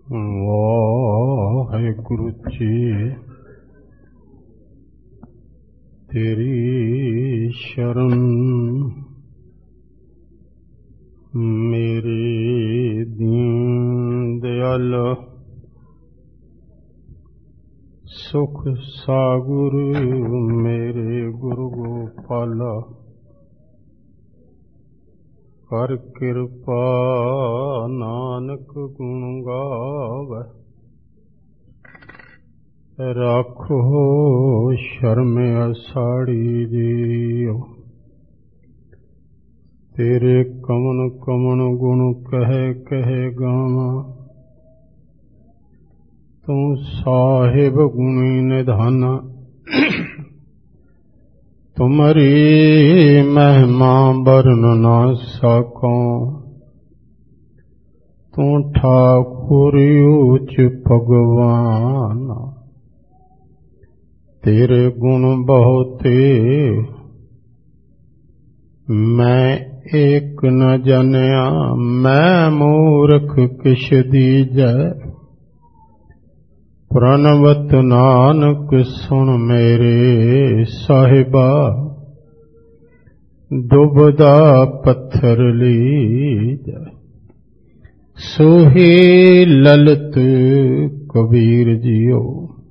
ਵਾਹਿਗੁਰੂ ਜੀ ਤੇਰੀ ਸ਼ਰਨ ਮੇਰੇ ਦੀਨ ਦਿਆਲ ਸੁਖ ਸਾਗੁਰ ਮੇਰੇ ਗੁਰੂ ਗੋਪਾਲ ਕਰ ਕਿਰਪਾ ਨਾਨਕ ਗੁਣ ਗਾਵੈ ਰਾਖੋ ਸ਼ਰਮ ਅਸਾੜੀ ਜੀਓ ਤੇਰੇ ਕਮਨ ਕਮਨ ਗੁਣ ਕਹਿ ਕਹਿ ਗਾਵਾਂ ਤੂੰ ਸਾਹਿਬ ਗੁਣੀ ਨਿਧਾਨਾ ਤੁਮਰੀ ਮਹਿਮਾ ਬਰਨ ਨਾ ਸਕੋਂ ਤੂੰ ਠਾਕੁਰ ਉੱਚ ਭਗਵਾਨ ਤੇਰੇ ਗੁਣ ਬਹੁਤੇ ਮੈਂ ਏਕ ਨ ਜਾਣਿਆ ਮੈਂ ਮੂਰਖ ਕਿਛ ਦੀਜੈ ਪ੍ਰਣਵਤ ਨਾਨਕ ਸੁਣ ਮੇਰੇ ਸਾਹਿਬਾ ਡੁੱਬਦਾ ਪੱਥਰ ਲੀਜੈ ਸੋਹੀ ਲਲਤ ਕਬੀਰ ਜੀਓ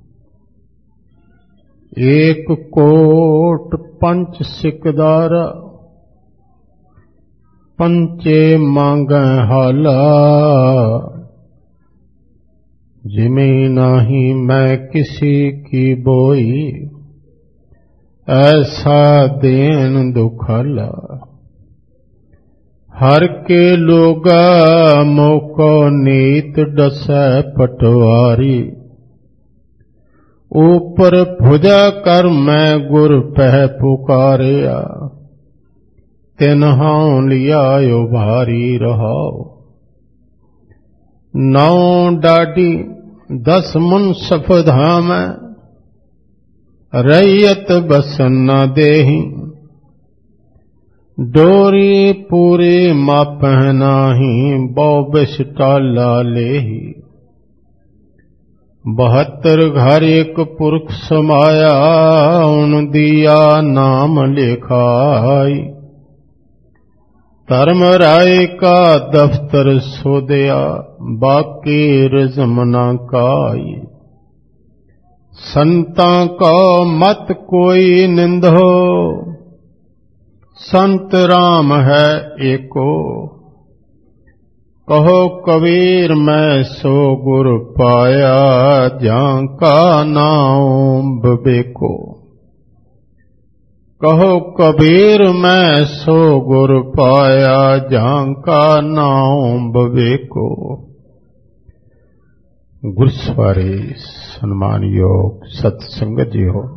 ਏਕ ਕੋਟ ਪੰਚ ਸਿਕਦਾਰ ਪੰਚੇ ਮੰਗੈ ਹਾਲਾ ਜਿਵੇਂ ਨਾਹੀ ਮੈਂ ਕਿਸੀ ਕੀ ਬੋਈ ਐਸਾ ਦੇਨ ਦੁਖਾਲਾ ਹਰ ਕੇ ਲੋਗਾ ਮੋਕੋ ਨੀਤ ਡਸੈ ਪਟਵਾਰੀ ऊपर भुजा कर मैं गुर पह पुकारिया तिन्हां लिया भारी रहो नौ डाडी 10 मुनसफ धाम रैयत बसन न देही डोरी पूरी मापह नाही बौ बिश टाला लेही 72 घर एक पुरख समाया उन दिया नाम लिखाई धर्म राय का दफ्तर सोदया बाकी रिज़्म न काई संतां को मत कोई निंदो संत राम है एको कहो कबीर मैं सो गुर पाया जां का नाम बबेको कहो कबीर मैं सो गुर पाया जां का नाम बबेको गुरसवारे सन्मान योग सत्संगत जी हो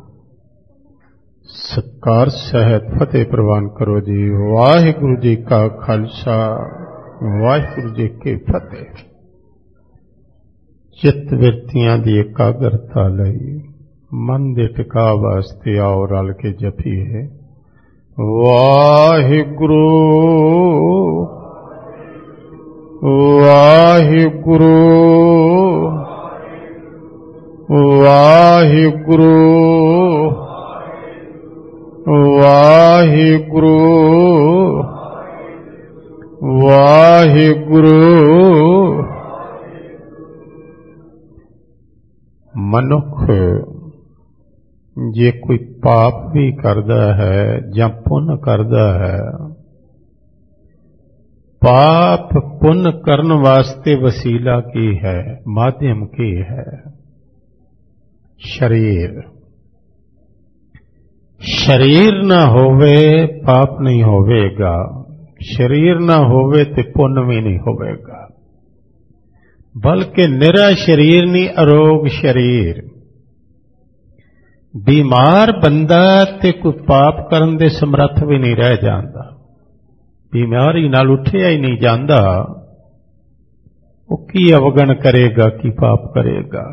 सत्कार सहित फतेह प्रवान करो जी वाहिगुरु जी का खालसा वाहिगुरु जी की फतेह चित्त वृत्तियां दी एकाग्रता लई मन दे टिका वास्ते आओ रल के जपीए वाहिगुरु वाहिगुरु वाहिगुरु वाहिगुरु वाहिगुरु मनुख जे कोई पाप भी करता है या पुण्य करता है पाप पुण्य करने वास्ते वसीला की है माध्यम की है शरीर शरीर ना होवे पाप नहीं होवेगा शरीर ना होवे ते पुण्य भी नहीं होवेगा बल्कि निरा शरीर नहीं अरोग शरीर बीमार बंदा ते कोई पाप करन दे समर्थ भी नहीं रह जाता बीमारी नाल उठिया ही नहीं जाता वो की अवगण करेगा की पाप करेगा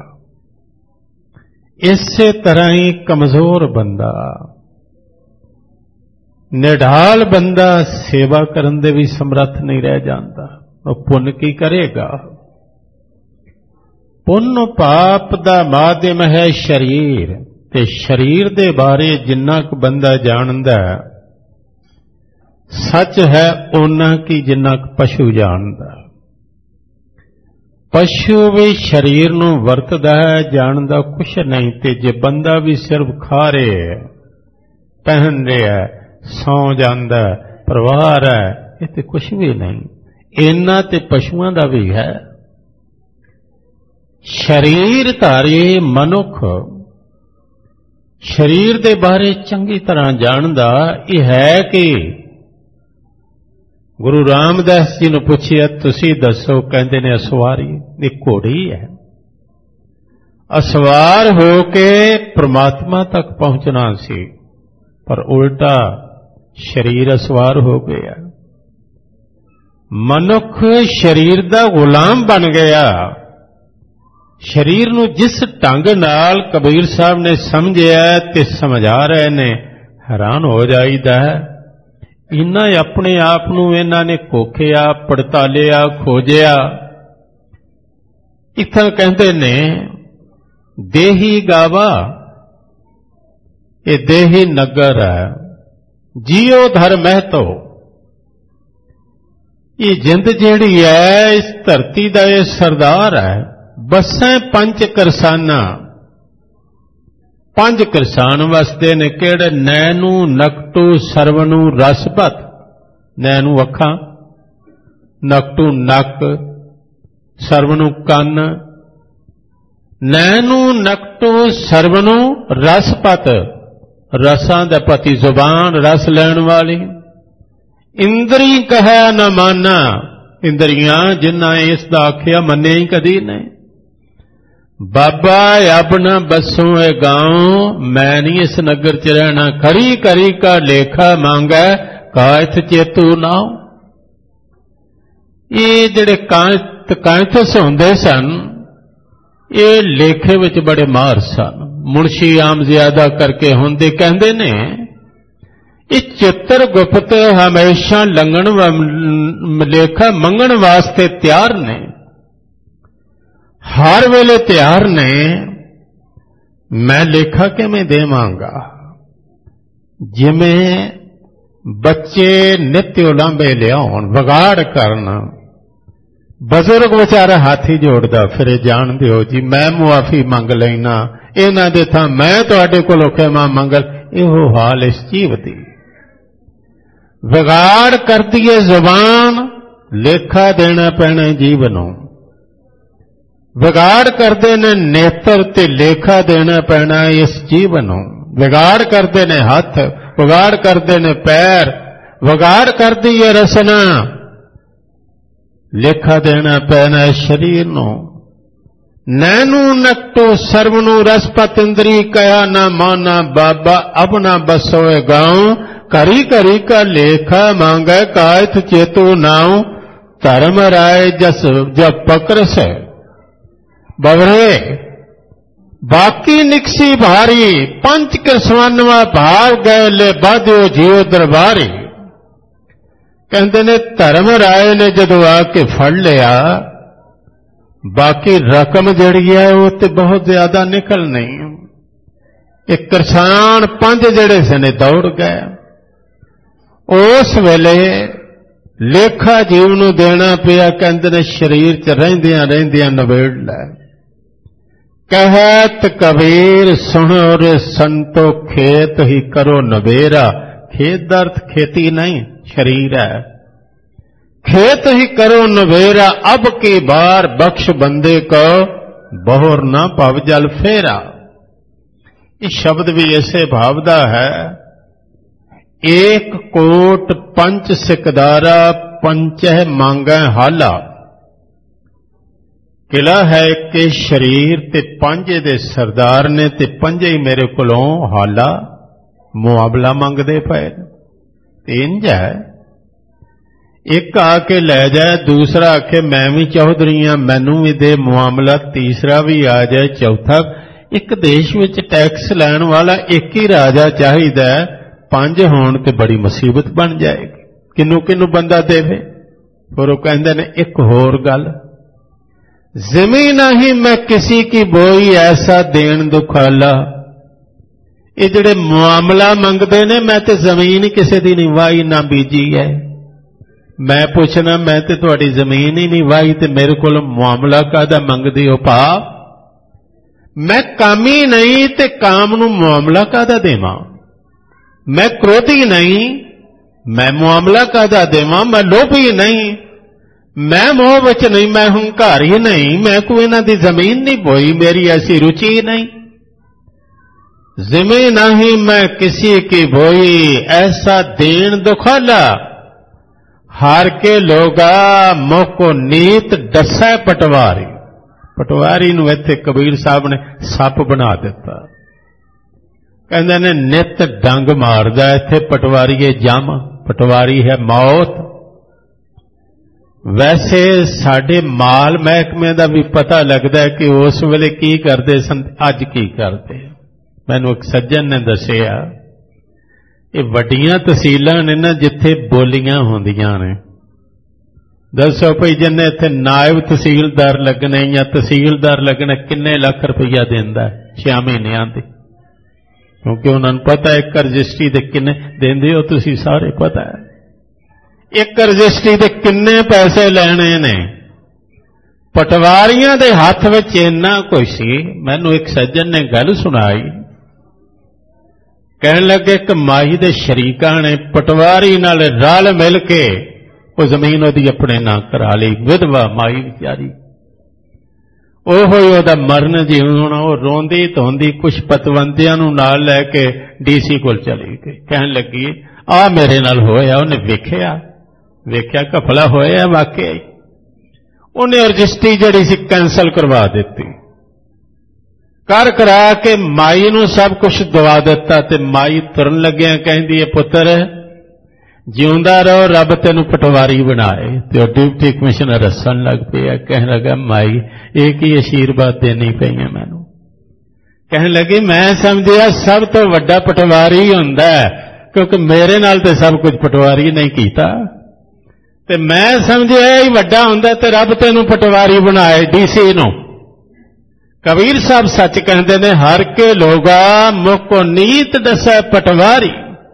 इसे तरह ही कमजोर बंदा निढाल बंदा सेवा करन दे भी समर्थ नहीं रह जाता, पुण्य की करेगा। ਪੁੰਨ ਪਾਪ ਦਾ ਮਾਧਿਅਮ ਹੈ ਸਰੀਰ, ਤੇ ਸਰੀਰ ਦੇ ਬਾਰੇ ਜਿੰਨਾ ਕੁ ਬੰਦਾ ਜਾਣਦਾ ਸੱਚ ਹੈ ਓਨਾ ਕੀ ਜਿੰਨਾ ਕੁ ਪਸ਼ੂ ਜਾਣਦਾ। ਪਸ਼ੂ ਵੀ ਸਰੀਰ ਨੂੰ ਵਰਤਦਾ ਹੈ, ਜਾਣਦਾ ਕੁਛ ਨਹੀਂ, ਤੇ ਜੇ ਬੰਦਾ ਵੀ ਸਿਰਫ ਖਾ ਰਿਹਾ, ਪਹਿਨ ਰਿਹਾ, ਸੌਂ ਜਾਂਦਾ, ਪਰਿਵਾਰ ਹੈ, ਇਹ ਤੇ ਕੁਛ ਵੀ ਨਹੀਂ। ਇਹਨਾਂ ਤੇ ਪਸ਼ੂਆਂ ਦਾ ਵੀ ਹੈ। ਸਰੀਰ ਧਾਰੀ ਮਨੁੱਖ ਸਰੀਰ ਦੇ ਬਾਰੇ ਚੰਗੀ ਤਰ੍ਹਾਂ ਜਾਣਦਾ। ਇਹ ਹੈ ਕਿ ਗੁਰੂ ਰਾਮਦਾਸ ਜੀ ਨੂੰ ਪੁੱਛਿਆ, ਤੁਸੀਂ ਦੱਸੋ? ਕਹਿੰਦੇ ਨੇ ਅਸਵਾਰੀ, ਇਹ ਘੋੜੀ ਹੈ। ਅਸਵਾਰ ਹੋ ਕੇ ਪ੍ਰਮਾਤਮਾ ਤੱਕ ਪਹੁੰਚਣਾ ਸੀ, ਪਰ ਉਲਟਾ ਸਰੀਰ ਅਸਵਾਰ ਹੋ ਗਿਆ। ਮਨੁੱਖ ਸਰੀਰ ਦਾ ਗੁਲਾਮ ਬਣ ਗਿਆ। ਸਰੀਰ ਨੂੰ ਜਿਸ ਢੰਗ ਨਾਲ ਕਬੀਰ ਸਾਹਿਬ ਨੇ ਸਮਝਿਆ ਤੇ ਸਮਝਾ ਰਹੇ ਨੇ, ਹੈਰਾਨ ਹੋ ਜਾਈਦਾ ਹੈ। ਇਹਨਾਂ ਆਪਣੇ ਆਪ ਨੂੰ ਇਹਨਾਂ ਨੇ ਕੋਖਿਆ, ਪੜਤਾਲਿਆ, ਖੋਜਿਆ। ਇੱਥੇ ਕਹਿੰਦੇ ਨੇ ਦੇਹੀ ਗਾਵਾ, ਇਹ ਦੇਹੀ ਨਗਰ ਹੈ, ਜੀਓ ਧਰ ਮਹਿਤੋ। ਇਹ ਜਿੰਦ ਜਿਹੜੀ ਹੈ ਇਸ ਧਰਤੀ ਦਾ ਇਹ ਸਰਦਾਰ ਹੈ। ਬਸਾਂ ਪੰਜ ਕਰਸਾਨਾ, ਪੰਜ ਕਿਰਸਾਨ ਵਸਦੇ ਨੇ ਕਿਹੜੇ? ਨੈਣੂ ਨਕਟੂ ਸਰਵਣੂ ਰਸਪਤ। ਨੈਣੂ ਅੱਖਾਂ, ਨਕਟੂ ਨੱਕ, ਸਰਵਣੂ ਕੰਨ। ਨੈਣੂ ਨਕਟੂ ਸਰਵਣੂ ਰਸਪਤ, ਰਸਾਂ ਦਾ ਪਤੀ ਜ਼ੁਬਾਨ, ਰਸ ਲੈਣ ਵਾਲੀ। ਇੰਦਰੀ ਕਹੈ ਨ ਮਾਨਾ, ਇੰਦਰੀਆਂ ਜਿਨ੍ਹਾਂ ਇਸ ਦਾ ਆਖਿਆ ਮੰਨਿਆ ਹੀ ਕਦੀ ਨਹੀਂ। ਬਾਬਾ ਅਬ ਨ ਬਸੋਂ ਇਹ ਗਾਉਂ, ਮੈਂ ਨਹੀਂ ਇਸ ਨਗਰ ਚ ਰਹਿਣਾ। ਕਰੀ ਕਰੀ ਕਾ ਲੇਖਾ ਮੰਗੈ, ਕਾਇਥ ਚੇਤੂ ਨਾਉ। ਇਹ ਜਿਹੜੇ ਕਾਇਥਸ ਹੁੰਦੇ ਸਨ, ਇਹ ਲੇਖੇ ਵਿੱਚ ਬੜੇ ਮਾਹਰ ਸਨ। ਮੁਨਸ਼ੀ ਆਮ ਜ਼ਿਆਦਾ ਕਰਕੇ ਹੁੰਦੇ। ਕਹਿੰਦੇ ਨੇ ਇਹ ਚਿੱਤਰ ਗੁਪਤ ਹਮੇਸ਼ਾ ਲੰਘਣ ਲੇਖਾ ਮੰਗਣ ਵਾਸਤੇ ਤਿਆਰ ਨੇ, ਹਰ ਵੇਲੇ ਤਿਆਰ ਨੇ। ਮੈਂ ਲੇਖਾ ਕਿਵੇਂ ਦੇਵਾਂਗਾ? ਜਿਵੇਂ ਬੱਚੇ ਨਿੱਤ ਉਲਾਂਭੇ ਲਿਆਉਣ, ਵਿਗਾੜ ਕਰਨ। ਬਜ਼ੁਰਗ ਵਿਚਾਰਾ ਹੱਥ ਹੀ ਜੋੜਦਾ ਫਿਰੇ, ਜਾਣਦੇ ਹੋ ਜੀ, ਮੈਂ ਮੁਆਫੀ ਮੰਗ ਲੈਣਾ, ਇਹਨਾਂ ਦੇ ਥਾਂ ਮੈਂ ਤੁਹਾਡੇ ਕੋਲੋਂ ਖਿਮਾ ਮੰਗਲ। ਇਹੋ ਹਾਲ ਇਸ ਜੀਵ ਦੀ। ਵਿਗਾੜ ਕਰਦੀ ਹੈ ਜ਼ੁਬਾਨ, ਲੇਖਾ ਦੇਣਾ ਪੈਣਾ ਜੀਵ ਨੂੰ। ਵਿਗਾੜ ਕਰਦੇ ਨੇ ਨੇਤਰ, ਤੇ ਲੇਖਾ ਦੇਣਾ ਪੈਣਾ ਇਸ ਜੀਵ ਨੂੰ। ਵਿਗਾੜ ਕਰਦੇ ਨੇ ਹੱਥ, ਵਿਗਾੜ ਕਰਦੇ ਨੇ ਪੈਰ, ਵਿਗਾੜ ਕਰਦੀ ਹੈ ਰਸਨਾ, ਲੇਖਾ ਦੇਣਾ ਪੈਣਾ ਇਸ ਸਰੀਰ ਨੂੰ। ਨੈਣੂ ਨਕਟੋ ਸਰਵਣੂ ਰਸਪਤ, ਇੰਦਰੀ ਕਹਾ ਨਾ ਮਾਨਾ, ਬਾਬਾ ਅਬ ਨਾ ਬਸੋਏ ਗਾਉਂ। ਕਰੀ ਕਰੀ ਕਾ ਲੇਖਾ ਮੰਗੈ, ਕਾਇਥ ਚੇਤੂ ਨਾਉ। ਧਰਮ ਰਾਏ ਜਸ ਜਬ ਪਕਰਸ ਬਵਰੇ, ਬਾਕੀ ਨਿਕਸੀ ਭਾਰੀ। ਪੰਜ ਕਿਰਸਵਾਨਵਾ ਭਾਵ ਗਏ, ਲੈ ਬਾਧਿਓ ਜਿਉ ਦਰਬਾਰੀ। ਕਹਿੰਦੇ ਨੇ ਧਰਮ ਰਾਏ ਨੇ ਜਦੋਂ ਆ ਕੇ ਫੜ ਲਿਆ, ਬਾਕੀ ਰਕਮ ਜਿਹੜੀ ਹੈ ਉਹ ਤੇ ਬਹੁਤ ਜ਼ਿਆਦਾ ਨਿਕਲ ਨਹੀਂ। ਇਹ ਕਿਰਸਾਨ ਪੰਜ ਜਿਹੜੇ ਸਨੇ ਦੌੜ ਗਏ। ਉਸ ਵੇਲੇ ਲੇਖਾ ਜੀਵ ਨੂੰ ਦੇਣਾ ਪਿਆ। ਕਹਿੰਦੇ ਨੇ ਸਰੀਰ 'ਚ ਰਹਿੰਦਿਆਂ ਰਹਿੰਦਿਆਂ ਨਵੇੜ ਲੈ। ਕਹਿਤ ਕਬੀਰ ਸੁਣੋ ਰੇ ਸੰਤੋ, ਖੇਤ ਹੀ ਕਰੋ ਨਵੇਰਾ। ਖੇਤ ਦਾ ਅਰਥ ਖੇਤੀ ਨਹੀਂ, ਸਰੀਰ ਹੈ। खेत ही करो नवेरा, अब की बार बख्श बंदे को, बहुर न भव जल फेरा। इस शब्द भी ऐसे भावदा है। एक कोट पंच सिकदारा, पंचह मांगै हाला। किला है कि शरीर ते पंजे दे सरदार ने, ते पंजे ही मेरे कोलों हाला मुआवला मंगदे पे। इंज है, एक आके लै जाए, दूसरा आखे मैं भी चौधरी हाँ मैनू भी दे मुआमला, तीसरा भी आ जाए, चौथा। एक देश विच टैक्स लैण वाला एक ही राजा चाहिदा, पंज होण ते बड़ी मुसीबत बन जाएगी। किनू किनू बंदा देवे। फिर वो कहंदे ने एक होर गल, ज़मीं नहीं मैं किसी की बोई ऐसा देन दुखाला। ये जिहड़े मुआमला मंगते ने, मैं तो जमीन किसी दी नहीं वाही ना बीजी है। मैं पुछना, मैं तो तुहाडी जमीन ही नहीं वाही ते मेरे को मुआमला काहदा मंगदे हो भा? मैं कामी नहीं ते काम नूं मुआमला काहदा देवां? मैं क्रोधी नहीं, मैं मुआमला काहदा देवां? मैं लोभी नहीं, मैं मोह विच नहीं, मैं हंकारी नहीं, मैं कोई इन्हां दी जमीन नहीं बोई, मेरी ऐसी रुचि नहीं। ज़मीं नहीं मैं किसी की बोई ऐसा देन दुखाला। हार के लोगा मुँह को नीत डसै पटवारी। पटवारी नूं इत्थे कबीर साहब ने सप बना दिता। कहंदे ने नित डंग मारदा इत्थे पटवारीए जम, पटवारी है मौत। वैसे साडे माल महकमे दा भी पता लगदा है कि उस वेले की करदे सन, अज की करदे। मैनूं एक सज्जन ने दसिया, ये वड्डियां तहसीलां ने ना जिथे बोलियां होंदियां ने, दसो भाई जिन्हें इत्थे नायब तहसीलदार लगने या तहसीलदार लगने किन्ने लाख रुपया देंदा 6 महीनिਆਂ ਦੀ, क्योंकि उन्होंने पता है एक रजिस्ट्री दे किन्ने देंदे हो तुसीं सारे पता है, एक रजिस्ट्री दे किन्ने पैसे लेने ने। पटवारियां दे हथ विच इन्ना कुछ सी। मैनूं एक सज्जन ने गल सुनाई, कहण लगे कि माही दे शरीकां ने पटवारी नाल रल मिल के वो जमीन ओदी अपने नां करा ली। विधवा माई बेचारी, ओहो ओदा मरन जीवन, वो रोंदी धोंदी कुछ पतवंदियां नूं नाल लैके डीसी कोल चली गई। कहण लगी आ मेरे नाल होया। उन्हें वेख्या घपला होया वाकई। उन्हें रजिस्ट्री जिहड़ी सी कैंसल करवा दिती। कर करा के माई नूं सब कुछ दवा दिता ते माई तुरन लग्या कहंदी है पुत्र जिउंदा रहो, रब तेनू पटवारी बनाए। तो डिप्टी कमिश्नर हसन लग पिया, कहने लगा माई एक ही आशीर्वाद देनी पई है मैनू। कहने लगी मैं समझिया सब तो वड्डा पटवारी हुंदा है, क्योंकि मेरे नाल ते सब कुछ पटवारी नहीं कीता, ते मैं समझिया ही वड्डा हुंदा ते रब तेनू पटवारी बनाए डीसी नू। कबीर साहब सच कहते ने, हर के लोगा मुख नीत दसै पटवारी।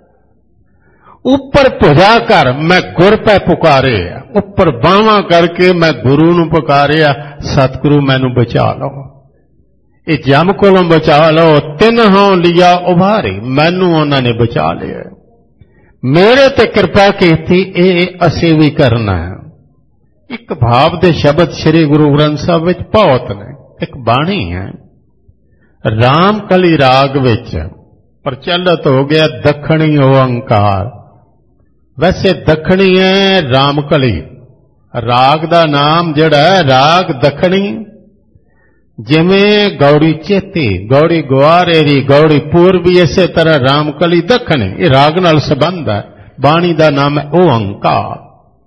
ऊपर भुजा कर मैं गुर पै पुकारे, ऊपर बावा करके मैं गुरु नू पुकारिया, सतगुरु मैनू बचा लो, ये जम कोलों बचा लो। तिन हों लिया उभारी, मैनू उन्होंने बचा लिया। मेरे ते कृपा कीती, ये असी भी करना है। एक भाव दे शब्द श्री गुरु ग्रंथ साहब विच बहुत ने। एक बाणी है रामकली राग विच प्रचलित हो गया दखणी ओंकार। वैसे दखणी है रामकली, राग दा नाम जिहड़ा है राग दखणी। जिवें गौड़ी चेती, गौड़ी गुआरेरी, गौड़ी पूर्वी, इसे तरह रामकली दखणी, ये राग नाल संबंध है। बाणी दा नाम है ओंकार।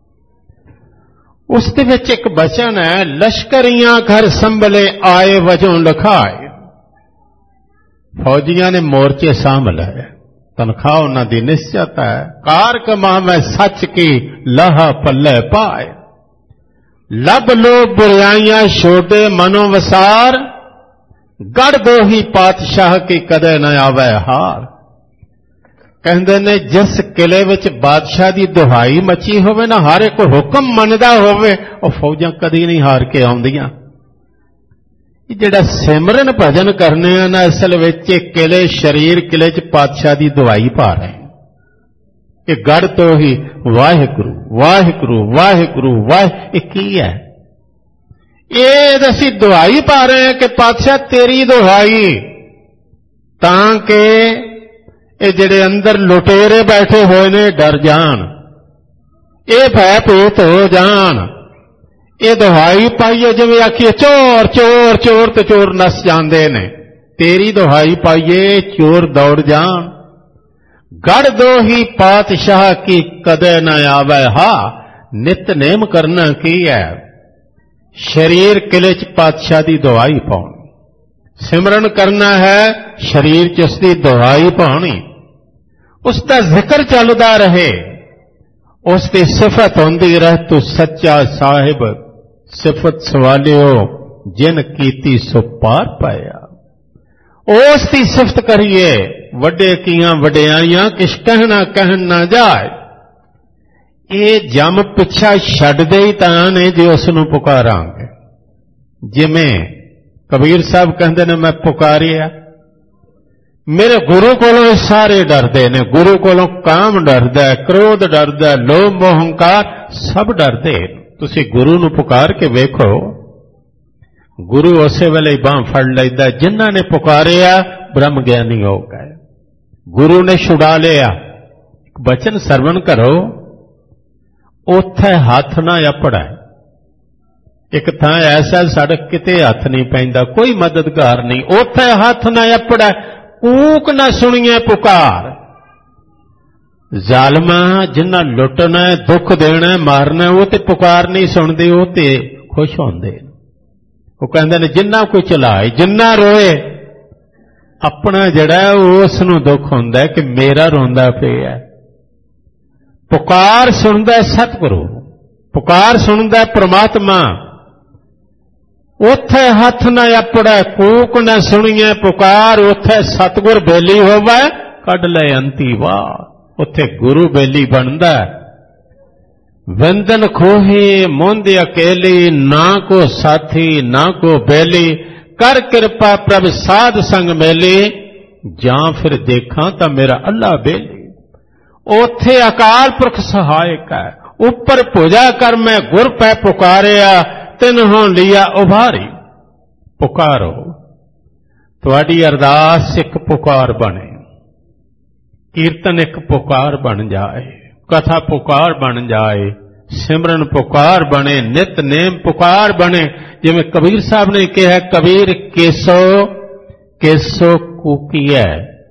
उस दे विच एक बचन है, लश्करियां घर संभले आए वजों लखाए। फौजियां ने मोर्चे सांभल है, तनख्वाह उन्हां दी निश्चित है। कार कमा में सच की लाहा पल्ले पाए, लब लो बुराइयां छोड़े मनो वसार, गढ़ दो ही पातशाह की कदे न आवे हार। कहंदे ने जिस किले विच बादशाह दी दुहाई मची होवे ना, हर एक हुक्म मनदा होवे, और फौजां कदी नहीं हार के आउंदियां। जिहड़ा सिमरन भजन करने ना, असल विच किले शरीर किले च पातशाह दी दुहाई पा रहे। ये गढ़ तो ही वाहिगुरु वाहिगुरु वाहिगुरु वाह की है, ये असीं दुहाई पा रहे हैं कि पातशाह तेरी दुहाई, ताकि ये जिहड़े अंदर लुटेरे बैठे हुए ने डर जान, ये भयभीत हो जान। ये दुहाई पाइए जिवें आखिए चोर चोर चोर ते चोर नस जांदे ने, तेरी दुहाई पाइए चोर दौड़ जान। गढ़ दो ही पातशाह की कदे न आवे हा, नितनेम करना की है, शरीर किले च पातशाह दी दुहाई पाउणी। सिमरन करना है, शरीर च उसकी दुहाई पाउणी, उसका जिक्र चलदा रहे, उसकी सिफत होंदी रहे। तू सच्चा साहिब सिफत सवालियो जिन कीती सो पार पाया। उस दी सिफत करिए, वड्डे कियां वड्डियाइयां किश कहना कहन ना जाए। ये जम पिछा छड्ड दे ही तां ने जे उसनूं पुकारांगे। जिवें कबीर साहब कहंदे ने, मैं पुकारिया, मेरे गुरु कोलों सारे डरदे ने। गुरु कोलों काम डरदा है, क्रोध डरदा है, लोभ मोह हंकार सब डरदे। तुसी गुरु नूं पुकार के वेखो, गुरु उसे वेले बांह फड़ लैंदा। जिन्हां ने पुकारिया ब्रह्म ज्ञानी हो गए, गुरु ने छुड़ा लिया। बचन सरवण करो, उत्थे हथ ना अपड़ा। एक थां ऐसा सड़क किते हथ नहीं पैंदा, कोई मददगार नहीं, उत्थे हथ ना अपड़ा। कूक ना सुनिए पुकार। जालमा जिन्ना लुटना है, दुख देना है, मारना है, वो तो पुकार नहीं सुनते, वो तो खुश होंदे। वो कहंदे ने जिन्ना कोई चलाए, जिन्ना रोए, अपना जड़ा उसनूं दुख हुंदा है कि मेरा रोंदा पिया। पुकार सुनदा है सतगुरु, पुकार सुनदा है परमात्मा। उथे हथ न अपड़े, कूक न सुनिए पुकार। उथे सतगुर बेली होवे, कढ ले अंती वार। उथे गुरु बेली बनदा। वंदन खोहे मुंद अकेली, ना को साथी ना को बेली। कर कृपा प्रभ साध संग मेली, जां फिर देखा तां मेरा अल्लाह बेली। उथे अकाल पुरख सहायक है, उपर पूजा कर मैं गुर पै पुकारिया। तिन्हों लिया उभारी। पुकारो, तुहाडी अरदास एक पुकार बने, कीर्तन एक पुकार बन जाए, कथा पुकार बन जाए, सिमरन पुकार बने, नित नेम पुकार बने। जिवें कबीर साहब ने कहा, कबीर केसो केसो कूकीए।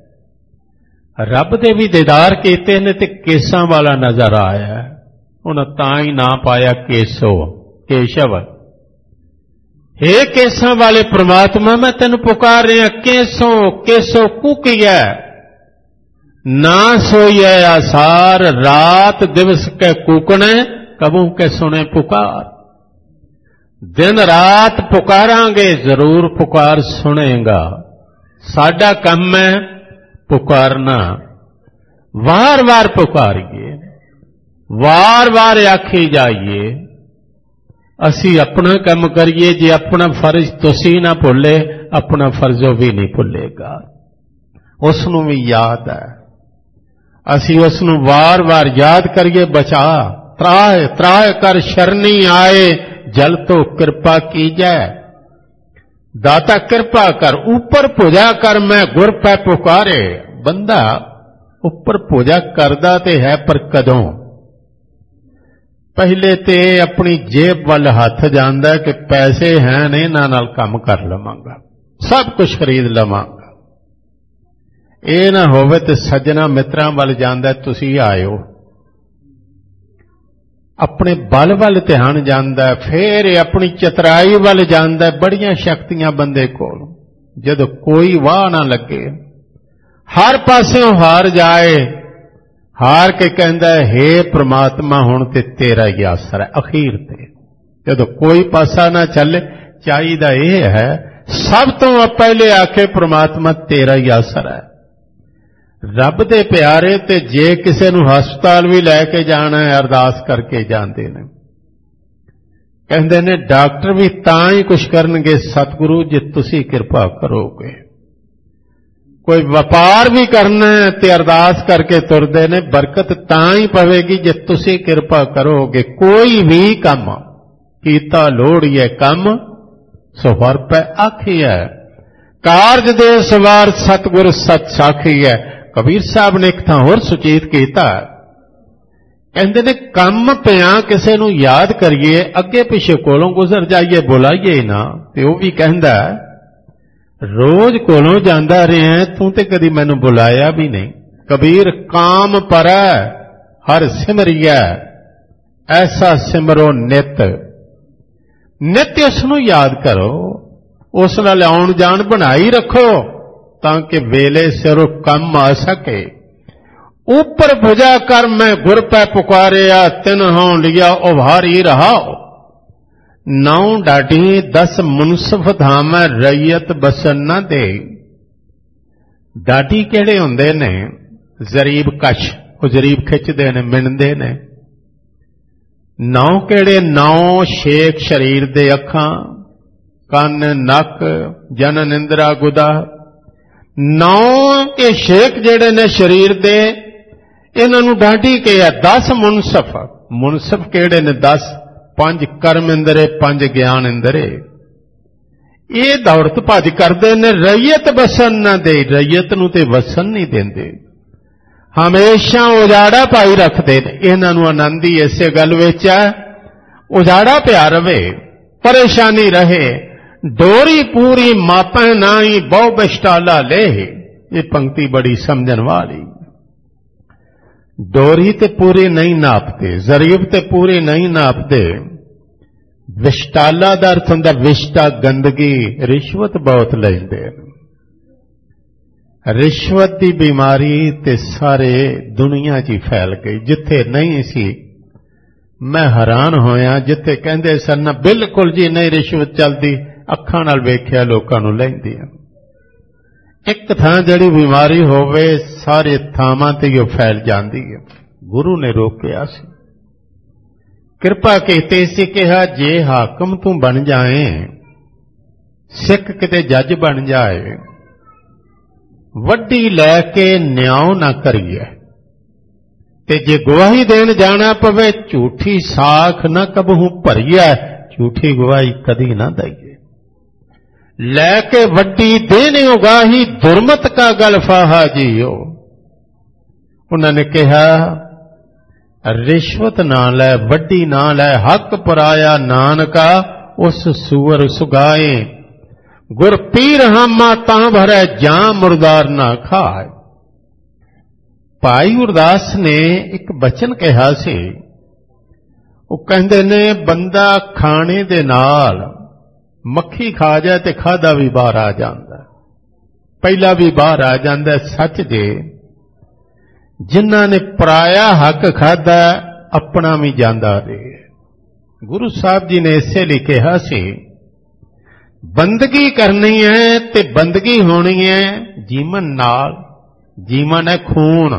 रब दे भी दीदार कीते ने ते केसां वाला नजर आया, उन्हें तां ही ना पाया केसो, केशव। हे केसां वाले परमात्मा, मैं तेन पुकार रहा, केसों केसो कूकीए। ना सोइए आसार, रात दिवस के कूकने, कबू के सुने पुकार। दिन रात पुकारांगे, जरूर पुकार सुनेगा। साडा काम है पुकारना। वार वार पुकारिए, वार वार आखी जाइए। असी अपना काम करिए, जे अपना फर्ज तुसी ना भुले, अपना फर्ज भी नहीं भुलेगा। उसनूं भी याद है, असी उसनूं वार वार याद करिए। बचा त्राह त्राह कर शरणी आए, जल तो कृपा कीजै। दाता कृपा कर, ऊपर पूजा कर मैं गुर पै पुकारे। बंदा ऊपर पूजा करदा ते है, पर कदों? पहले ते अपनी जेब वाल हथ जांदा कि पैसे हैं ने, इन्हां नाल काम कर लवांगा, सब कुछ खरीद लवांगा। ये ना होवे ते सज्जना मित्रां वाल जांदा, तुसी आयो। अपने बल वाल ध्यान जांदा, फिर अपनी चतराई वाल जांदा। बड़ियां शक्तियां बंदे कोल, जदों कोई वाह ना लगे, हर पासों हार जाए, हार के कहंदा है, हे परमात्मा हुण ते तेरा ही आसरा है। अखीर ते जदों कोई पासा ना चले, चाहिदा यह है सब तो पहले आके परमात्मा तेरा ही आसरा है। रब दे प्यारे ते जे किसी नूं हस्पताल भी लैके जाना है, अरदास करके जाते हैं। कहंदे ने डॉक्टर भी तां ही कुछ करनगे सतगुरु जे तुसी कृपा करोगे। कोई व्यापार भी करना है ते अरदास करके तुरदे ने, बरकत तां ही पवेगी जे तुसी कृपा करोगे। कोई भी काम कीता लोड़िए कम, सो हर पै आखिए। कारज दे सवार सतगुर सच साखी है। कबीर साहब ने एक थां होर सुचेत कीता, कहंदे ने कम पिया किसे नूं याद करिए, अगे पिछे कोलों गुजर जाइए, बुलाइए ना। ते वो भी कहंदा, रोज कोलों जांदा रहा, तू ते कदी मैनू बुलाया भी नहीं। कबीर काम पर हर सिमरिया, ऐसा सिमरो नित। नित उसनूं याद करो, उस नाल आउण जाण बनाई रखो, ताकि वेले सिरों कम आ सके। ऊपर भुजा कर मैं गुर पै पुकारिया, तिन्हों लिया उभारी रहाओ। नौ डाढ़ी 10 मुनसफ धाम रैयत बसन न दे। डाढ़ी किहड़े हुंदे ने? जरीब कश, वो जरीब खिंचदे ने, मिणदे ने। नौ किहड़े? 9 शेख शरीर दे, अखां, कन, नक, जनन, इंद्रा, गुदा। 9 के शेख जिहड़े ने शरीर दे, इन्हां नूं डाढ़ी कहा। 10 मुनसफ, मुनसफ किहड़े ने? 10, 5 कर्म इंदरे, 5 ज्ञान इंदरे। ये दौड़त भज करते ने, रैयत बसन ना दे, रैयत नूं ते वसन नहीं देंदे, हमेशा उजाड़ा पाई रखते हैं। इन्हां नूं आनंद ही इसे गल विच है, उजाड़ा पिया रहे, परेशानी रहे। डोरी पूरी मापै नाई, बहु बिष्टाला ले। ये पंक्ति बड़ी समझन वाली। डोरी ते पूरी नहीं नापते, जरीब ते पूरी नहीं नापते। विष्टाला दा अर्थ हुंदा विष्टा, गंदगी। रिश्वत बहुत लैंदे। रिश्वत की बीमारी ते सारे दुनिया च फैल गई। जिथे नहीं सी, मैं हैरान होया, जिथे कहंदे सन ना बिल्कुल जी नहीं रिश्वत चलती, अखां नाल वेख्या लोकां नूं लैंदी है। एक थां जिहड़ी बीमारी होवे, सारे थावां ते ही फैल जाती है। गुरु ने रोकिया सी, कृपा कीती सी, कहा जे हाकम तू बन जाए, सिख किते जज बन जाए, वड्डी लैके न्याय ना करिए, ते जे गवाही देन जाना पवे, झूठी साख न कबहू भरिए, झूठी गवाही कदी ना दईए। लैके वड्डी देने उगाही, दुर्मत का गल फाहा जियो। उन्होंने कहा रिश्वत ना लै, वड्डी ना लै, हक पराया नानका उस सुअर सुगाए। गुर पीर हामा तां भरै, जां मुर्दार ना खाए। भाई गुरदास ने एक बचन कहा सी, वो कहंदे ने बंदा खाने दे नाल मक्खी खा जाए ते खादा भी बाहर आ जांदा, पहला भी बाहर आ जांदा। सच जे जिन्हां ने पराया हक खादा, अपना भी जांदा रहे। गुरु साहब जी ने इसे लिए कहा सी, बंदगी करनी है ते बंदगी होनी है जीवन नाल। जीवन है खून।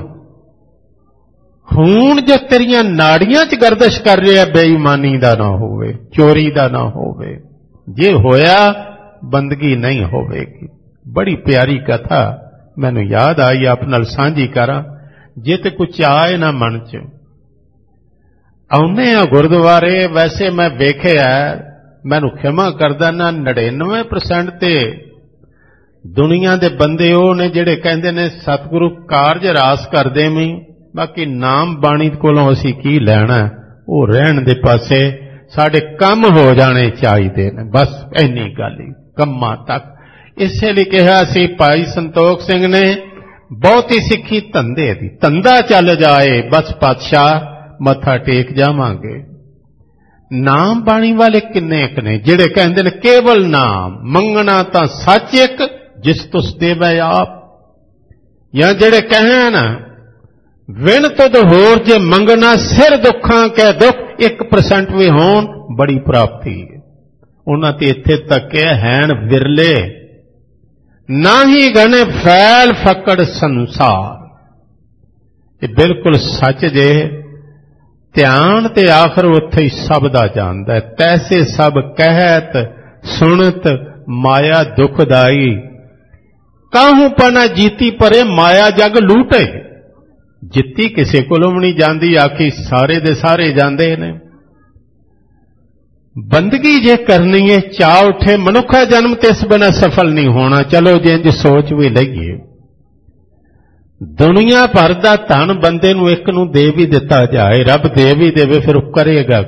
खून जो तेरियां नाड़ियां च गर्दिश कर रहा है, बेईमानी दा ना होवे, चोरी दा ना होवे। जे होया बंदगी नहीं होवेगी। बड़ी प्यारी कथा मैनू याद आई, आप नाल सांझी करा, जे ते कुछ आए ना मन च। आउने आ गुरुद्वारे, वैसे मैं वेखिया, मैनू क्षमा करदा ना, 99% ते दुनिया दे बंदे ओ ने जिहड़े कहंदे ने सतगुरु कारज रास करदे मी, बाकी नाम बाणी कोलों असीं की लैणा, वो रहण दे पासे, साडे कम हो जाने चाहिए ने, बस इन्नी गल ही, कम्मां तक। इसे लिए कहा सी भाई संतोख सिंह ने, बहुती सिक्खी धंधे दी, धंधा चल जाए बस पातशाह मत्था टेक जावांगे। नाम बाणी वाले किन्ने एक ने जिहड़े कहंदे ने केवल नाम मंगना तां सच एक, जिस तुस देवै आप। या जिहड़े कहन विण तुद होर जे मंगना, सिर दुखां कै दुख 1% भी होण बड़ी प्राप्ति है। उन्हां ते इत्थे तक हैन विरले, ना ही गणे फैल फकड़ संसार। ये बिल्कुल सच जे, ध्यान ते आखिर उत्थे ही सब दा जानदा है। तैसे सब कहत सुनत माया दुखदाई, काहू पना जीती परे माया जग लूटे। जित्ती किसी कोलों भी नहीं जाती, आखी सारे दे सारे जाते ने। बंदगी जे करनी है, चाह उठे मनुखा जन्म तिस बिना सफल नहीं होना। चलो जिंज सोच भी लईए, दुनिया भर दा धन बंदे नूं एक नूं दे भी दिता जाए, रब दे भी देवे, फिर करेगा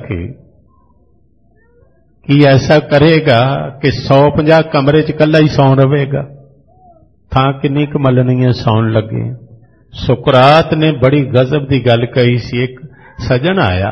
कि ऐसा करेगा कि 150 कमरे च कला ही सौन रहेगा? थां किन्नी क मलनी है सौन लगे। सुकरात ने बड़ी गजब की गल कही सी। एक सजन आया,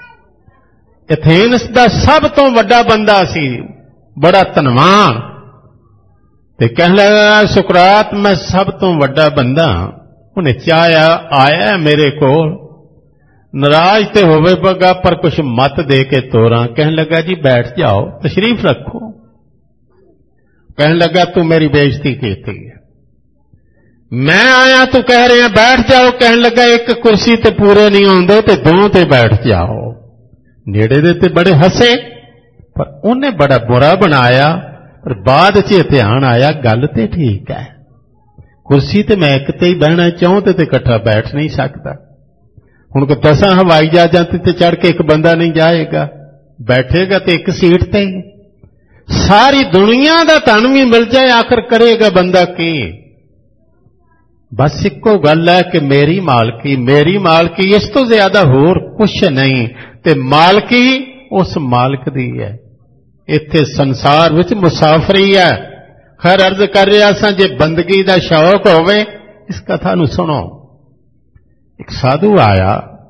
एथेंस का सब तो वड्डा बंदा सी, बड़ा धनवान, ते कहने लगा सुकरात मैं सब तो वड्डा बंदा। उन्हें चाया आया मेरे को, नाराज तो होवेगा पर कुछ मत दे के तोरा। कहने लगा जी बैठ जाओ, तशरीफ रखो। कहने लगा तू मेरी बेइज्जती की है, मैं आया तू कह रहे हैं बैठ जाओ। कहने लगा एक कुर्सी ते पूरे नहीं आउंदे ते दो ते बैठ जाओ। नेड़े दे ते बड़े हसे, पर उन्हें बड़ा बुरा बनाया। पर बाद च ध्यान आया गल ते ठीक है, कुर्सी ते मैं एक ते ही बहना चाहूं ते इकट्ठा बैठ नहीं सकता। हुण को 10 हवाई जहाजां ते चढ़ के एक बंदा नहीं जाएगा, बैठेगा तो एक सीट ते ही। सारी दुनिया का धन भी मिल जाए आखिर करेगा बंदा की? बस इको गल है कि मेरी मालकी इस तो ज्यादा होर कुछ नहीं। ते मालकी उस मालिक दी है। इत्थे संसार विच मुसाफरी है। खैर अर्ज कर रहा सा जे बंदगी का शौक होवे इस कथा नूं सुनो। एक साधु आया,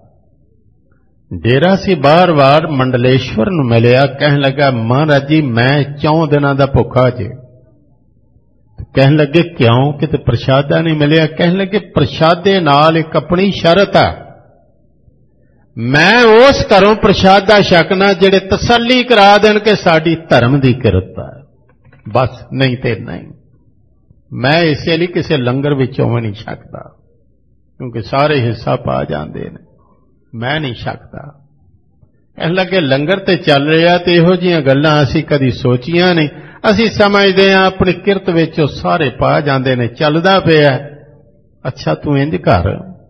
डेरा सी बार बार मंडलेश्वर नूं मिलिया। कहने लगा महाराज जी मैं 4 दिनों का भुखा जे। कहने लगे क्यों, किते प्रशादा नहीं मिलिया? कहने लगे प्रशादे नाल एक अपनी शरत है, मैं उस घरों प्रशादा छकना जेड़े तसल्ली करा देन कि साडी धर्म की किरत है, बस नहीं ते नहीं। मैं इसे लिए किसी लंगर विचों नहीं छकदा, क्योंकि सारे हिस्सा पा जाते हैं, मैं नहीं छकदा। कहने लगे लंगर ते चल रहा तो इहो जिहियां गल्लां असीं कदी सोचियां नहीं। असीं समझदे हां अपनी किरत विच सारे पा जाते ने, चलदा पिया। अच्छा तू इंज कर,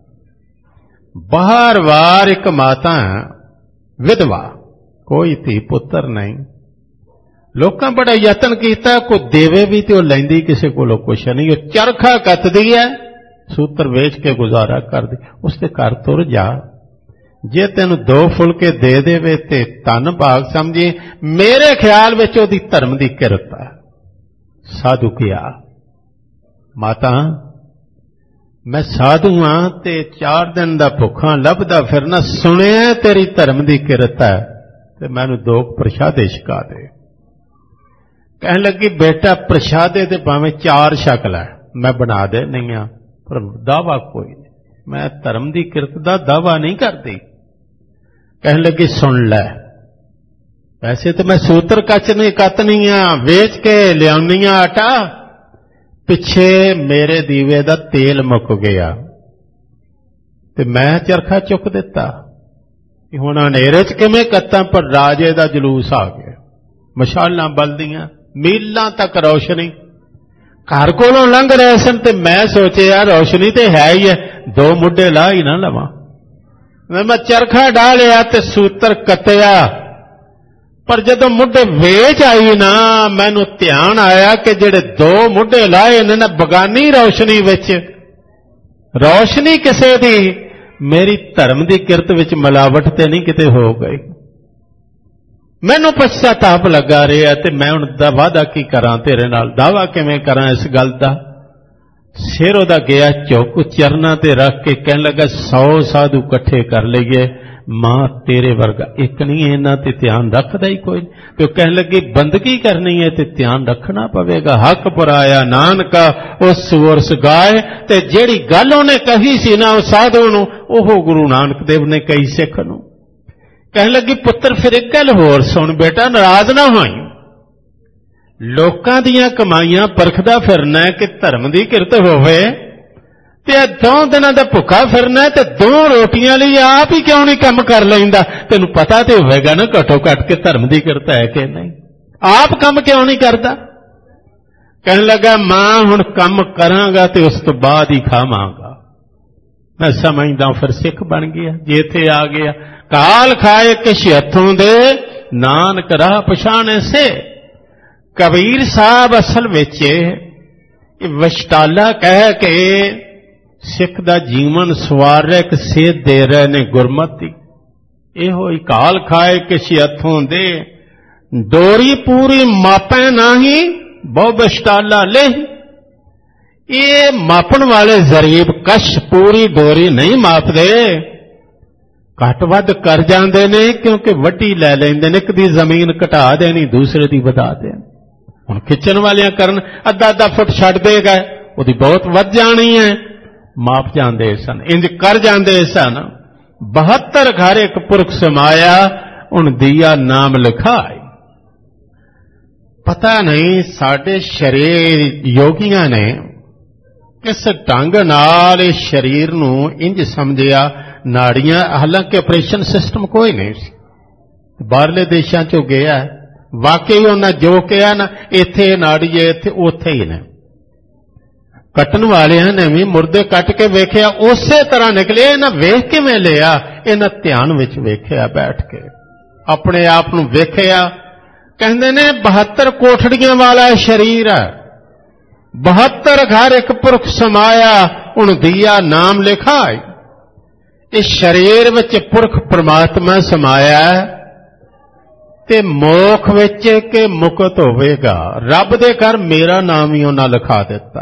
बाहर वार एक माता विधवा, कोई धी पुत्र नहीं, लोकां बड़ा यतन किया कोई देवे भी तो लैंदी किसी कोलों कुछ नहीं, वो चरखा कतदी है, सूत्र वेच के गुजारा कर दी। उसके घर तुर जा, जे तेन 2 फुलके दे देवे ते धन भाग समझी। मेरे ख्याल में ओदी धर्म की किरत है। साधु किया, माता मैं साधु हाँ ते 4 दिन का भुखा लभदा फिरना, सुनिया तेरी धर्म की किरत है ते मैनू 2 प्रशादे छका दे। कहने लगी बेटा प्रशादे ते भावें 4 छक लै, मैं बना दे नहीं हाँ, पर दावा कोई नहीं, मैं धर्म की किरत का दावा नहीं करती। कहने लगी सुन लै, वैसे तो मैं सूत्र कतनी हाँ, वेच के लियानी आटा, पिछे मेरे दीवे का तेल मुक गया ते मैं चरखा चुक दिता, हुण हनेरे च किवें कत्तां, पर राजे का जलूस आ गया, मशालां बलदियां, मीलां तक रोशनी। घर कोलों लंघ रहे सन ते मैं सोचिया रोशनी तो है ही है, 2 मुड्डे ला ही ना लवां। मैं चरखा डालिया ते सूत्र कतया, पर जदों मुड्डे वेच आई ना मैनू ध्यान आया कि जेड़े 2 मुड्डे लाए ने ना बगानी रोशनी विच, रोशनी किसे दी, मेरी धर्म की किरत विच मिलावट ते नहीं किते हो गई। मैनू पश्चाताप लगा रहा ते मैं हुण दा वादा की करां तेरे नाल, दावा किवें करां इस गल दा। सिर उहदा गया चुक, चरना ते रख के कहने लगा 100 साधु इकट्ठे कर लईए, मां तेरे वर्गा एक नहीं, इन्हां ते ध्यान रखदा ही कोई। तो कहने लगी बंदगी करनी है तो ध्यान रखना पवेगा। हक पुराया नानका उस सुरस गाए, ते जेड़ी गल उहने कही सी ना उस साधु नूं, ओह गुरु नानक देव ने कही सिख नूं। कहने लगी पुत्र फिर एक गल होर सुन बेटा, नाराज ना होई, लोकां दियां कमाईयां परखदा फिरना है कि धर्म की किरत होवे ते 2 दिनों का भुखा फिरना है, ते 2 रोटियां लई आप ही क्यों नहीं कम कर लैंदा? तैनूं पता तो होवेगा ना घटो घट के धर्म की किरत है कि नहीं, आप कम क्यों नहीं करता? कहने लगा मां हुण कम करांगा ते उस तो बाद ही खावांगा। मैं समझदा फिर सिख बन गया, जे इत्थे आ गया। काल खाए किश हथों दे, नानक राह पछाणे से। कबीर साहब असल विच वछटाला कह के सिख दा जीवन सवार रहे, एक सेध दे रहे ने गुरमति। इहो ही काल खाए किश हथों दे, डोरी पूरी मापे नाही, बहु वछटाला ले। ये मापन वाले जरीब कश पूरी डोरी नहीं मापदे, घट वध कर जाते ने, क्योंकि वड्डी लै लैंदे ने, एक दी जमीन घटा देनी दूसरे दी वधा देनी। हुण खिचण वालियां करन अद्धा फुट छड्ड देगा, उहदी बहुत वध जानी है, माप जाते सन, इंज कर जाते सन। 72 घर एक पुरख समाया, उन दिया नाम लिखाए। पता नहीं साडे शरीर योगियां ने किस ढंग नाल इस शरीर नूं इंज समझिया नाड़ियां, हालांकि ऑपरेशन सिस्टम कोई नहीं सी। बाहरले देशां चों गया, वाकई उन्हें जो कहा ना, इत्थे नाड़ी है, इत्थे उत्थे ही ने। कट्टन वालियां ने भी मुर्दे कट के वेख्या, उसे तरह निकले। इन्हें वेख किवें लिया? इन्हें ध्यान विच वेख्या, बैठ के अपने आप नूं वेख्या। कहंदे ने 72 कोठड़ियां वाला शरीर है, 72 घर एक पुरख समाया, उन दिया नाम लिखाए। इस शरीर विच पुरख परमात्मा समाया ते मोख विच के मुकत होवेगा। रब दे घर मेरा नाम ही उन्हां लिखा दिता,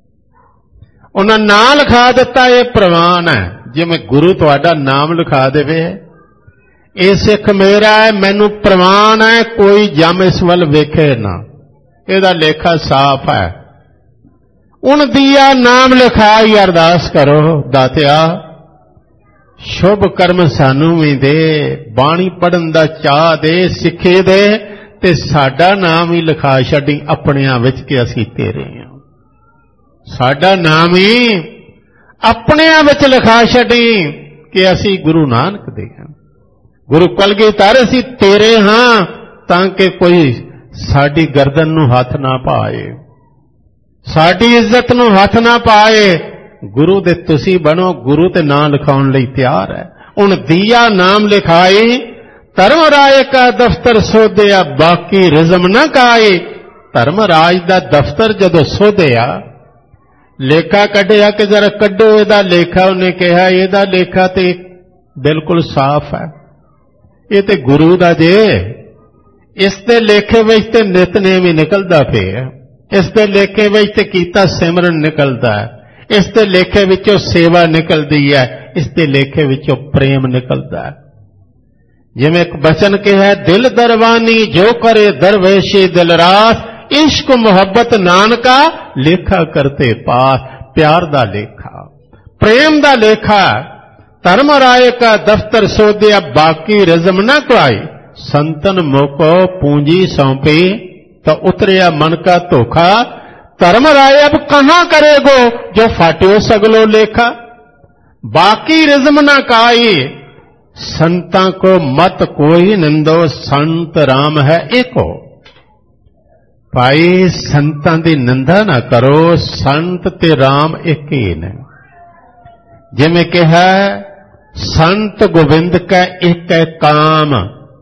उन्हां नाम लिखा दिता। ये प्रवान है, जिवें गुरु तुहाडा नाम लिखा देवे, ये सिख मेरा है, मैनू प्रवान है, कोई जम इस वल वेखे ना, इहदा लेखा साफ है। उन दिया नाम लिखाई। अरदास करो दातिया, शुभ कर्म सानू भी दे, बाणी पढ़न दा चाह दे, सिखे दे, ते साडा नाम ही लिखा छड्डी अपनियां विच कि असीं तेरे हां। साडा नाम ही अपनियां विच लिखा छड्डी कि असीं गुरु नानक दे हां, गुरु कलगीधर असीं तेरे हां, तां कि कोई साडी गर्दन नूं हथ ना पाए, साडी इज्जत नूं हथ ना पाए। गुरु दे तुसी बनो, गुरु ते नाम लिखाउण लई तैयार है। उन दिया नाम लिखाई, धर्मराज का दफ्तर सोधिया, बाकी रिजम न काए। धर्मराज दा दफ्तर जदों सोधिया, लेखा कढ़िया कि जरा कढ़ो इहदा लेखा। उन्हें कहा इहदा लेखा ते बिल्कुल साफ है, ये ते गुरु दा जे, इस दे लेखे विच ते नितनेम ही निकलदा पिया, इस दे लेखे विच ते कीता सिमरन निकलदा है, इस दे लेखे विचों सेवा निकलदी है, इस दे लेखे विचों प्रेम निकलदा है। जिवें एक बचन कहा है, दिल दरवानी जो करे दरवेशी दिल रास, इश्क मुहब्बत नानका लेखा करते पास। प्यार दा लेखा, प्रेम दा लेखा। धर्मराय का दफ्तर सोधिया, बाकी रिजम न कोई। संतन मोको पूंजी सौंपी, तो उतरिया मन का धोखा। धर्मराय अब कहां करेगो, जो फाटियो सगलो लेखा। बाकी रिजम न काई, संतां को मत कोई निंदो, संत राम है एको। भाई संतां दी निंदा ना करो, संत ते राम एक ही ने। जिवें कहा संत गोविंद का एक है काम,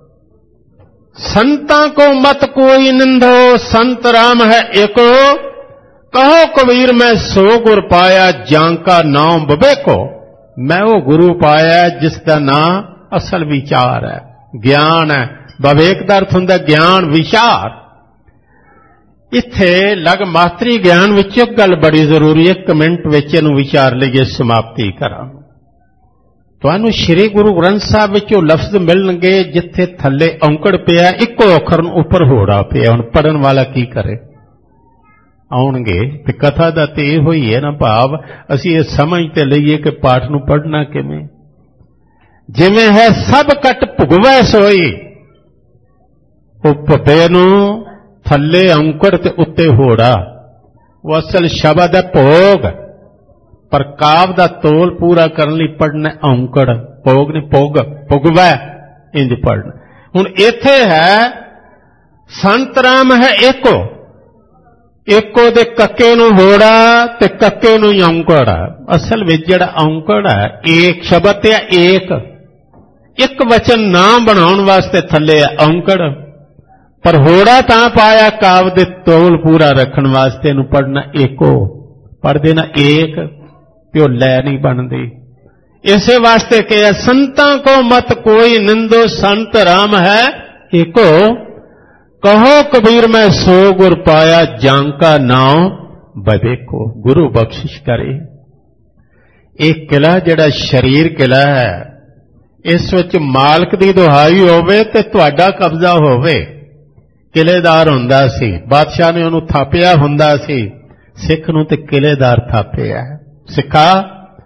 संतां को मत कोई निंदो, संत राम है एको। कहो कबीर मैं सो गुर पाया, जांका नाम बबेको। मैं वो गुरु पाया जिसका नाम असल विचार है, ज्ञान है। बवेक दा अर्थ हुंदा ज्ञान, विचार। इत्थे लग मातरी ज्ञान विच एक गल बड़ी जरूरी है, एक मिनट विच इहनूं विचार लईए, समाप्ति करां। तुहानूं श्री गुरु ग्रंथ साहिब विचों लफ्ज मिलणगे जिथे थल्ले औंकड़ पिया, इक्को अखर नूं उपर होड़ा पिया। हुण पढ़न वाला की करे? आउणगे ते कथा दा ते इहो ही है ना भाव, असीं ये समझ ते लईए कि पाठ नूं पढ़ना किवें। जिवें है सब कट भुगवै सोई, वो भुट्टे नूं थल्ले औंकड़ ते उत्ते होड़ा। वो असल शब्द है भोग, पर काव दा तोल पूरा करने लई पढ़ना औंकड़, भोग नहीं भोग, भुगवै इंज पढ़ना। हुण इत्थे है संत राम है एको, एको दे कक्के नूं होड़ा ते कक्के नूं औंकड़। असल विच जिहड़ा औंकड़ है एक शब्द है, एक वचन नाम बनाउण वास्ते थल्ले है औंकड़, पर होड़ा तां पाया काव दे तोल पूरा रखण वास्ते। नूं पढ़ना एको, पढ़ देना एक, प्यो लै नहीं बनदी। इसे वास्ते कहा संतां को मत कोई निंदो, संत राम है एको। कहो कबीर मैं सो गुर पाया, जांका नाम बवेको। गुरु बख्शिश करे। एक किला जिहड़ा शरीर किला है, इस विच मालक दी दुहाई होवे ते तुहाडा कब्जा होवे। किलेदार हुंदा सी, बादशाह ने उहनूं थापिया हुंदा सी। सिख नूं ते किलेदार थापिया है। सिखा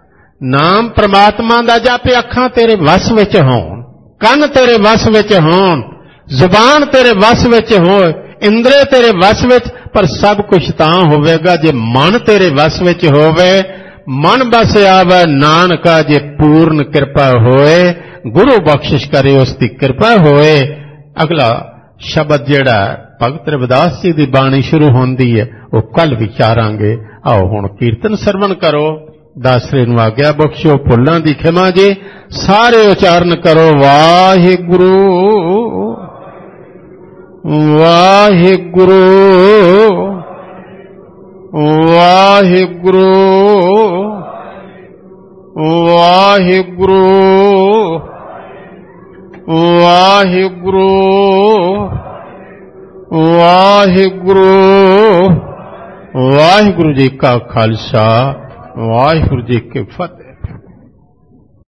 ਨਾਮ ਪ੍ਰਮਾਤਮਾ ਦਾ ਜਾਪੇ, ਅੱਖਾਂ ਤੇਰੇ ਵਸ ਵਿੱਚ ਹੋਣ, ਕੰਨ ਤੇਰੇ ਵਸ ਵਿੱਚ ਹੋਣ, ਜ਼ੁਬਾਨ ਤੇਰੇ ਵਸ ਵਿੱਚ ਹੋਏ, ਇੰਦਰੇ ਤੇਰੇ ਵਸ ਵਿੱਚ। ਪਰ ਸਭ ਕੁਝ ਤਾਂ ਹੋਵੇਗਾ ਜੇ ਮਨ ਤੇਰੇ ਵਸ ਵਿੱਚ ਹੋਵੇ। ਮਨ ਬਸ ਆਵੇ ਨਾਨਕਾ ਜੇ ਪੂਰਨ ਕਿਰਪਾ ਹੋਏ, ਗੁਰੂ ਬਖਸ਼ਿਸ਼ ਕਰੇ ਉਸ ਦੀ ਕਿਰਪਾ ਹੋਏ। ਅਗਲਾ ਸ਼ਬਦ ਜਿਹੜਾ ਭਗਤ ਰਵਿਦਾਸ ਜੀ ਦੀ ਬਾਣੀ ਸ਼ੁਰੂ ਹੁੰਦੀ ਹੈ ਉਹ ਕੱਲ ਵਿਚਾਰਾਂਗੇ। ਆਓ ਹੁਣ ਕੀਰਤਨ ਸਰਵਣ ਕਰੋ। ਦਾਸਰੇ ਨੂੰ ਆਗਿਆ ਬਖਸ਼ੋ, ਭੁੱਲਾਂ ਦੀ ਖਿਮਾ ਜੀ। ਸਾਰੇ ਉਚਾਰਨ ਕਰੋ ਵਾਹਿਗੁਰੂ ਵਾਹਿਗੁਰੂ ਵਾਹਿਗੁਰੂ ਵਾਹਿਗੁਰੂ ਵਾਹਿਗੁਰੂ ਵਾਹਿਗੁਰੂ। ਵਾਹਿਗੁਰੂ ਜੀ ਕਾ ਖਾਲਸਾ, ਵਾਹਿਗੁਰੂ ਜੀ ਕੀ ਫਤਿਹ।